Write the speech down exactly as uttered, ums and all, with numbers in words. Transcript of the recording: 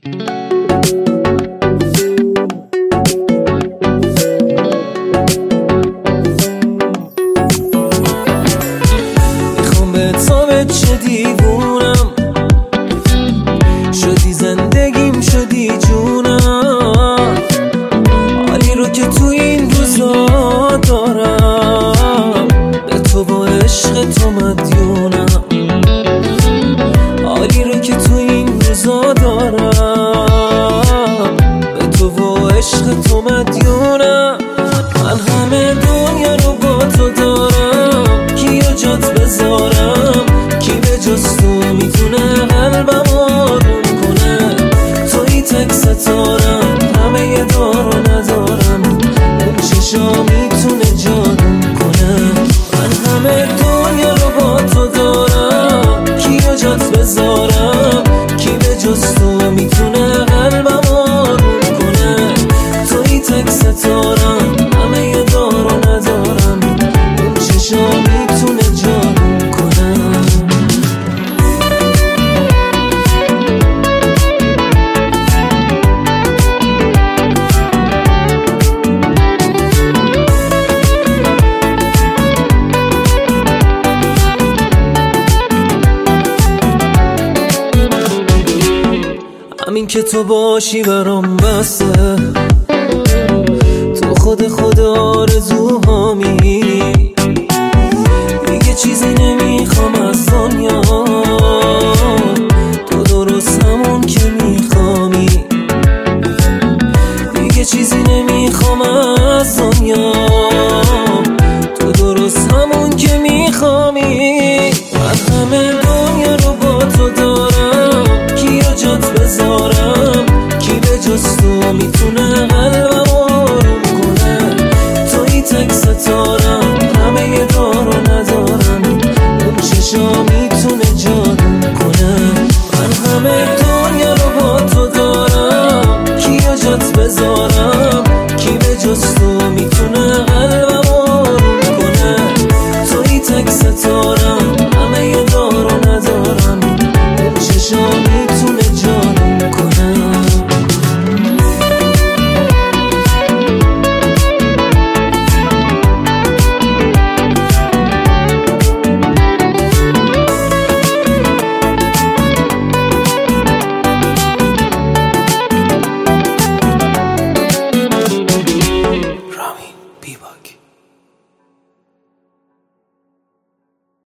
میخوام به ثابت چه دیوونم شدی، زندگیم شدی جونم، حالی رو که تو این روزا دارم به تو با عشق تو مدیونم، حالی رو که تو این روزا دارم به تو با عشق تو مدیونم. من همه دنیا رو با تو دارم، کیو جات بذارم، کی به جز تو میتونه قلبم آروم کنه؟ توی تک ستارم، همه یه دار و ندارم، اون چشا میتونه جادم کنه. من همه دنیا رو با تو دارم، کیو جات بذارم، کی به جز تو میتونه قلبم آروم کنه؟ توی تک ستارم، همه یه دار و ندارم، اون چشا میتونه جادم کنه. همین که تو باشی برام بسه، تو خود خود آرزوهامی، دیگه چیزی نمیخوام از دنیا، تو درست همون که میخوامی، دیگه چیزی نمیخوام از دنیا، تو درست همون که میخوامی. من همه دنیا رو با تو دارم، کیو جات بذارم،